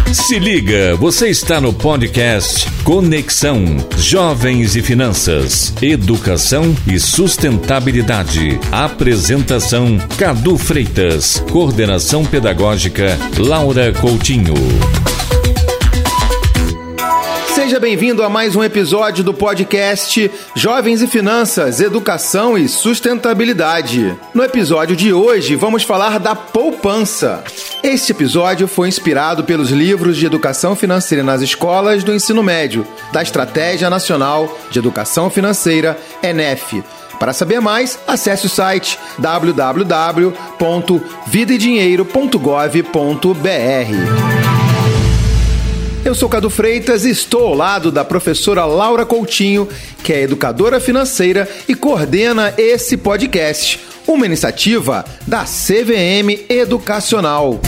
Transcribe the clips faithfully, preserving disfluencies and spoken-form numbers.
Se liga, você está no podcast Conexão Jovens e Finanças, Educação e Sustentabilidade. Apresentação Cadu Freitas. Coordenação Pedagógica Laura Coutinho. Seja bem-vindo a mais um episódio do podcast Jovens e Finanças, Educação e Sustentabilidade. No episódio de hoje, vamos falar da poupança. Este episódio foi inspirado pelos livros de Educação Financeira nas Escolas do Ensino Médio, da Estratégia Nacional de Educação Financeira, ENEF. Para saber mais, acesse o site w w w ponto vida e dinheiro ponto gov ponto b r. Eu sou Cadu Freitas e estou ao lado da professora Laura Coutinho, que é educadora financeira e coordena esse podcast, uma iniciativa da C V M Educacional.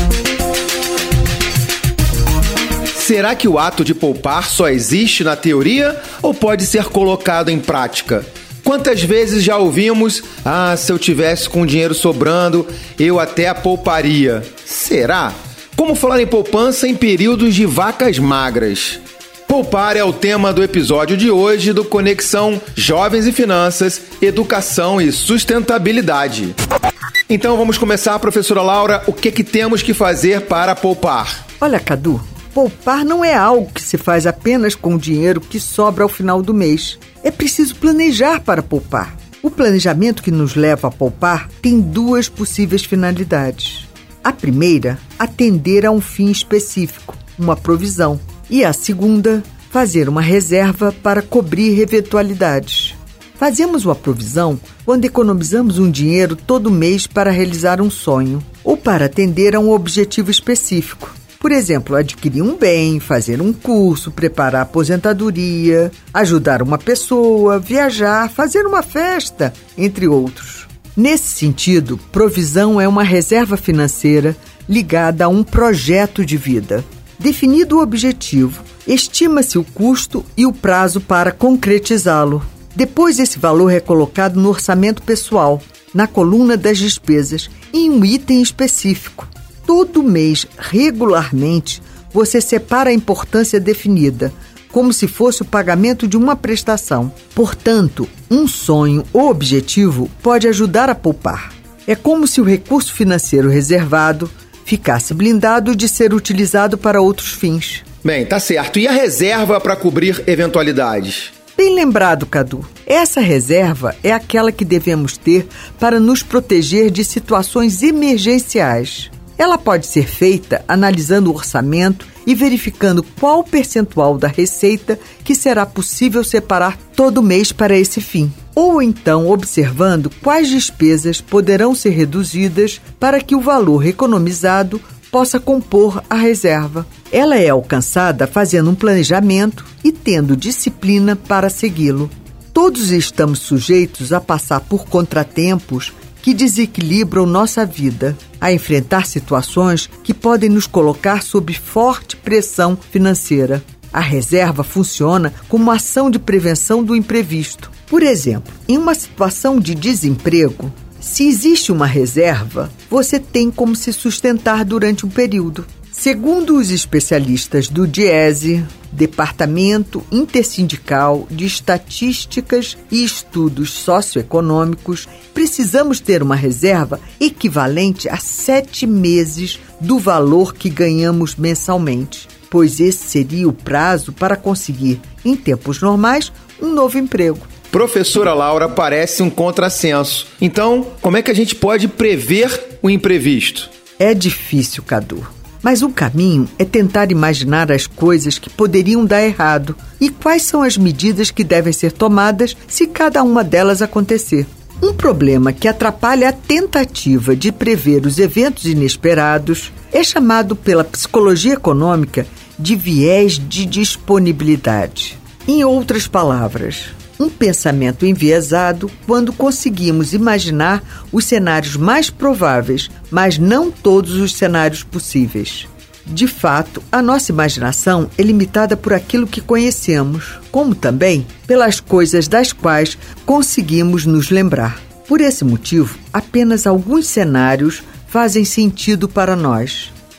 Será que o ato de poupar só existe na teoria ou pode ser colocado em prática? Quantas vezes já ouvimos, ah, se eu tivesse com dinheiro sobrando, eu até pouparia. Será? Como falar em poupança em períodos de vacas magras? Poupar é o tema do episódio de hoje do Conexão Jovens e Finanças, Educação e Sustentabilidade. Então vamos começar, professora Laura, o que, que temos que fazer para poupar? Olha, Cadu, poupar não é algo que se faz apenas com o dinheiro que sobra ao final do mês. É preciso planejar para poupar. O planejamento que nos leva a poupar tem duas possíveis finalidades. A primeira, atender a um fim específico, uma provisão. E a segunda, fazer uma reserva para cobrir eventualidades. Fazemos uma provisão quando economizamos um dinheiro todo mês para realizar um sonho ou para atender a um objetivo específico. Por exemplo, adquirir um bem, fazer um curso, preparar a aposentadoria, ajudar uma pessoa, viajar, fazer uma festa, entre outros. Nesse sentido, provisão é uma reserva financeira ligada a um projeto de vida. Definido o objetivo, estima-se o custo e o prazo para concretizá-lo. Depois, esse valor é colocado no orçamento pessoal, na coluna das despesas, em um item específico. Todo mês, regularmente, você separa a importância definida, como se fosse o pagamento de uma prestação. Portanto, um sonho ou objetivo pode ajudar a poupar. É como se o recurso financeiro reservado ficasse blindado de ser utilizado para outros fins. Bem, tá certo. E a reserva para cobrir eventualidades? Bem lembrado, Cadu. Essa reserva é aquela que devemos ter para nos proteger de situações emergenciais. Ela pode ser feita analisando o orçamento e verificando qual percentual da receita que será possível separar todo mês para esse fim. Ou então observando quais despesas poderão ser reduzidas para que o valor economizado possa compor a reserva. Ela é alcançada fazendo um planejamento e tendo disciplina para segui-lo. Todos estamos sujeitos a passar por contratempos que desequilibram nossa vida, a enfrentar situações que podem nos colocar sob forte pressão financeira. A reserva funciona como ação de prevenção do imprevisto. Por exemplo, em uma situação de desemprego, se existe uma reserva, você tem como se sustentar durante um período. Segundo os especialistas do DIESE, Departamento Intersindical de Estatísticas e Estudos Socioeconômicos, precisamos ter uma reserva equivalente a sete meses do valor que ganhamos mensalmente, pois esse seria o prazo para conseguir, em tempos normais, um novo emprego. Professora Laura, parece um contrassenso. Então, como é que a gente pode prever o imprevisto? É difícil, Cadu. Mas o caminho é tentar imaginar as coisas que poderiam dar errado e quais são as medidas que devem ser tomadas se cada uma delas acontecer. Um problema que atrapalha a tentativa de prever os eventos inesperados é chamado pela psicologia econômica de viés de disponibilidade. Em outras palavras, um pensamento enviesado quando conseguimos imaginar os cenários mais prováveis, mas não todos os cenários possíveis. De fato, a nossa imaginação é limitada por aquilo que conhecemos, como também pelas coisas das quais conseguimos nos lembrar. Por esse motivo, apenas alguns cenários fazem sentido para nós.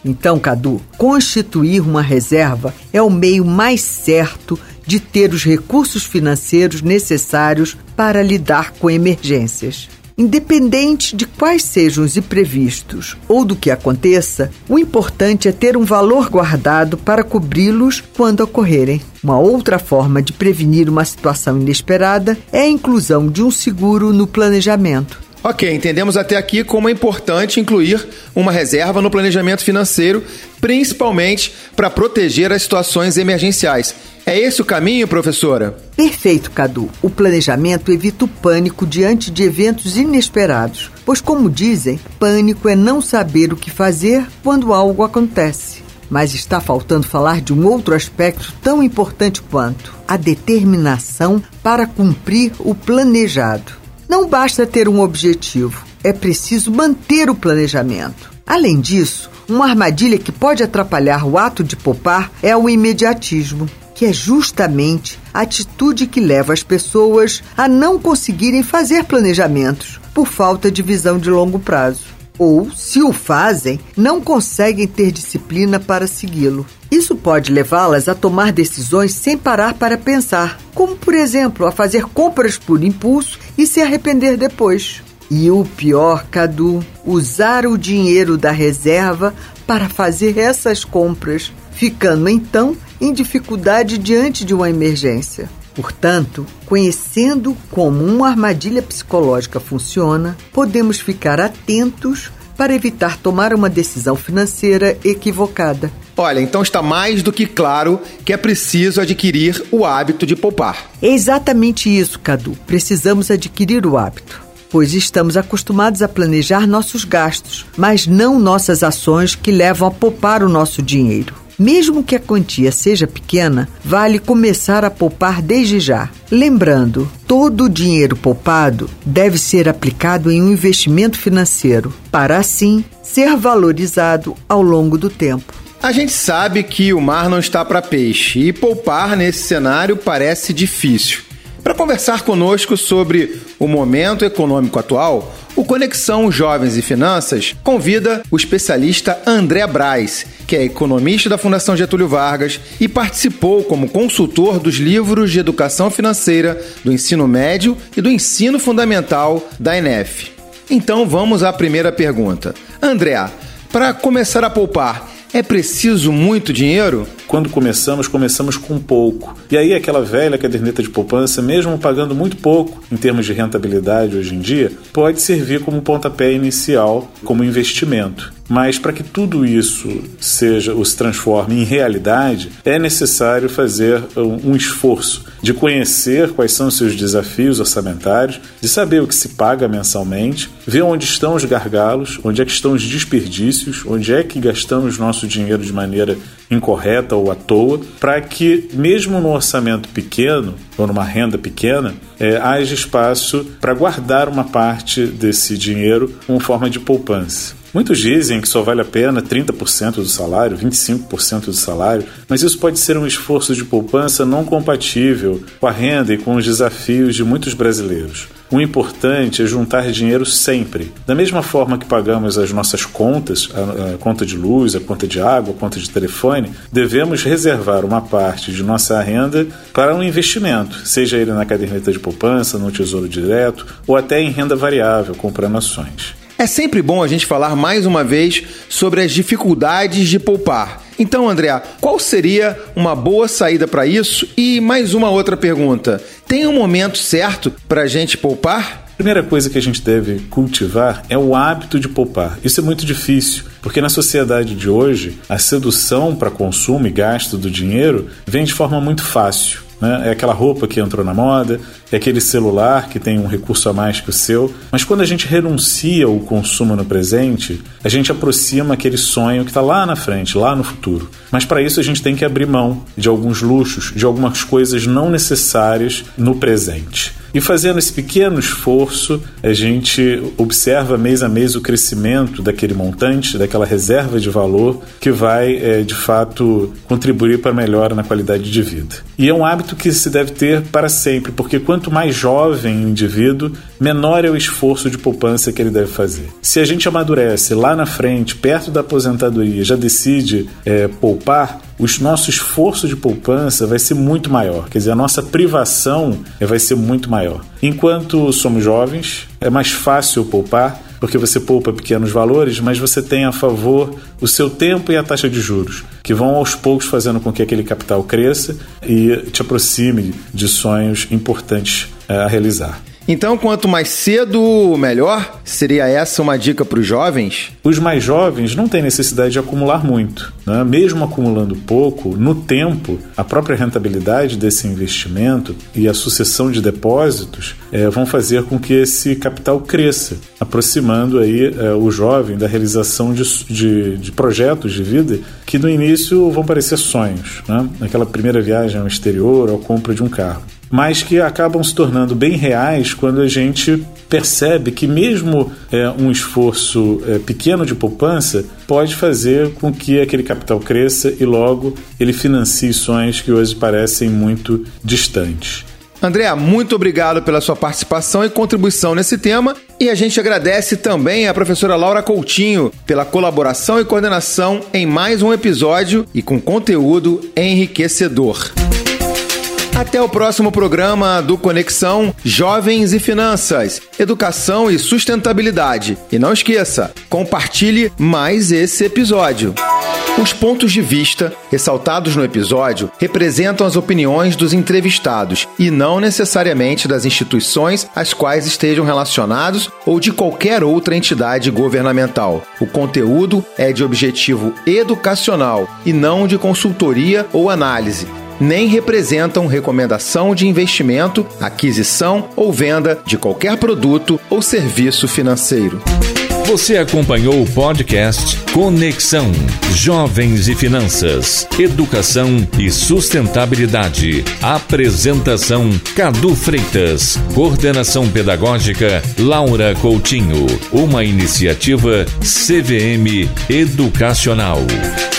Então, Cadu, constituir uma reserva é o meio mais certo de ter os recursos financeiros necessários para lidar com emergências. Independente de quais sejam os imprevistos ou do que aconteça, o importante é ter um valor guardado para cobri-los quando ocorrerem. Uma outra forma de prevenir uma situação inesperada é a inclusão de um seguro no planejamento. Ok, entendemos até aqui como é importante incluir uma reserva no planejamento financeiro, principalmente para proteger as situações emergenciais. É esse o caminho, professora? Perfeito, Cadu. O planejamento evita o pânico diante de eventos inesperados, pois, como dizem, pânico é não saber o que fazer quando algo acontece. Mas está faltando falar de um outro aspecto tão importante quanto a determinação para cumprir o planejado. Não basta ter um objetivo, é preciso manter o planejamento. Além disso, uma armadilha que pode atrapalhar o ato de poupar é o imediatismo, que é justamente a atitude que leva as pessoas a não conseguirem fazer planejamentos por falta de visão de longo prazo. Ou, se o fazem, não conseguem ter disciplina para segui-lo. Isso pode levá-las a tomar decisões sem parar para pensar, como, por exemplo, a fazer compras por impulso e se arrepender depois. E o pior, Cadu, usar o dinheiro da reserva para fazer essas compras, ficando então em dificuldade diante de uma emergência. Portanto, conhecendo como uma armadilha psicológica funciona, podemos ficar atentos para evitar tomar uma decisão financeira equivocada. Olha, então está mais do que claro que é preciso adquirir o hábito de poupar. É exatamente isso, Cadu. Precisamos adquirir o hábito, pois estamos acostumados a planejar nossos gastos, mas não nossas ações que levam a poupar o nosso dinheiro. Mesmo que a quantia seja pequena, vale começar a poupar desde já. Lembrando, todo o dinheiro poupado deve ser aplicado em um investimento financeiro, para assim ser valorizado ao longo do tempo. A gente sabe que o mar não está para peixe e poupar nesse cenário parece difícil. Para conversar conosco sobre o momento econômico atual, o Conexão Jovens e Finanças convida o especialista André Braz, que é economista da Fundação Getúlio Vargas e participou como consultor dos livros de educação financeira do ensino médio e do ensino fundamental da ENEF. Então vamos à primeira pergunta. André, para começar a poupar, é preciso muito dinheiro? Quando começamos, começamos com pouco. E aí aquela velha caderneta de poupança, mesmo pagando muito pouco em termos de rentabilidade hoje em dia, pode servir como pontapé inicial, como investimento. Mas para que tudo isso seja ou se transforme em realidade, é necessário fazer um, um esforço de conhecer quais são os seus desafios orçamentários, de saber o que se paga mensalmente, ver onde estão os gargalos, onde é que estão os desperdícios, onde é que gastamos nosso dinheiro de maneira incorreta ou à toa, para que mesmo no orçamento pequeno ou numa renda pequena, é, haja espaço para guardar uma parte desse dinheiro como forma de poupança. Muitos dizem que só vale a pena trinta por cento do salário, vinte e cinco por cento do salário, mas isso pode ser um esforço de poupança não compatível com a renda e com os desafios de muitos brasileiros. O importante é juntar dinheiro sempre. Da mesma forma que pagamos as nossas contas, a, a conta de luz, a conta de água, a conta de telefone, devemos reservar uma parte de nossa renda para um investimento, seja ele na caderneta de poupança, no tesouro direto ou até em renda variável, comprando ações. É sempre bom a gente falar mais uma vez sobre as dificuldades de poupar. Então, André, qual seria uma boa saída para isso? E mais uma outra pergunta. Tem um momento certo para a gente poupar? A primeira coisa que a gente deve cultivar é o hábito de poupar. Isso é muito difícil, porque na sociedade de hoje, a sedução para consumo e gasto do dinheiro vem de forma muito fácil. É aquela roupa que entrou na moda, é aquele celular que tem um recurso a mais que o seu. Mas quando a gente renuncia ao consumo no presente, a gente aproxima aquele sonho que está lá na frente, lá no futuro. Mas para isso a gente tem que abrir mão de alguns luxos, de algumas coisas não necessárias no presente. E fazendo esse pequeno esforço, a gente observa mês a mês o crescimento daquele montante, daquela reserva de valor que vai, é, de fato, contribuir para a melhora na qualidade de vida. E é um hábito que se deve ter para sempre, porque quanto mais jovem o indivíduo, menor é o esforço de poupança que ele deve fazer. Se a gente amadurece lá na frente, perto da aposentadoria, já decide é, poupar, o nosso esforço de poupança vai ser muito maior, quer dizer, a nossa privação vai ser muito maior. Enquanto somos jovens, é mais fácil poupar, porque você poupa pequenos valores, mas você tem a favor o seu tempo e a taxa de juros, que vão aos poucos fazendo com que aquele capital cresça e te aproxime de sonhos importantes a realizar. Então, quanto mais cedo, melhor? Seria essa uma dica para os jovens? Os mais jovens não têm necessidade de acumular muito, né? Mesmo acumulando pouco, no tempo, a própria rentabilidade desse investimento e a sucessão de depósitos é, vão fazer com que esse capital cresça, aproximando aí é, o jovem da realização de, de, de projetos de vida que no início vão parecer sonhos, né? Aquela primeira viagem ao exterior ou a compra de um carro, mas que acabam se tornando bem reais quando a gente percebe que mesmo é, um esforço é, pequeno de poupança pode fazer com que aquele capital cresça e logo ele financie sonhos que hoje parecem muito distantes. André, muito obrigado pela sua participação e contribuição nesse tema, e a gente agradece também à professora Laura Coutinho pela colaboração e coordenação em mais um episódio e com conteúdo enriquecedor. Até o próximo programa do Conexão Jovens e Finanças, Educação e Sustentabilidade. E não esqueça, compartilhe mais esse episódio. Os pontos de vista ressaltados no episódio representam as opiniões dos entrevistados e não necessariamente das instituições às quais estejam relacionados ou de qualquer outra entidade governamental. O conteúdo é de objetivo educacional e não de consultoria ou análise. Nem representam recomendação de investimento, aquisição ou venda de qualquer produto ou serviço financeiro. Você acompanhou o podcast Conexão Jovens e Finanças, Educação e Sustentabilidade. Apresentação Cadu Freitas. Coordenação Pedagógica Laura Coutinho. Uma iniciativa C V M Educacional.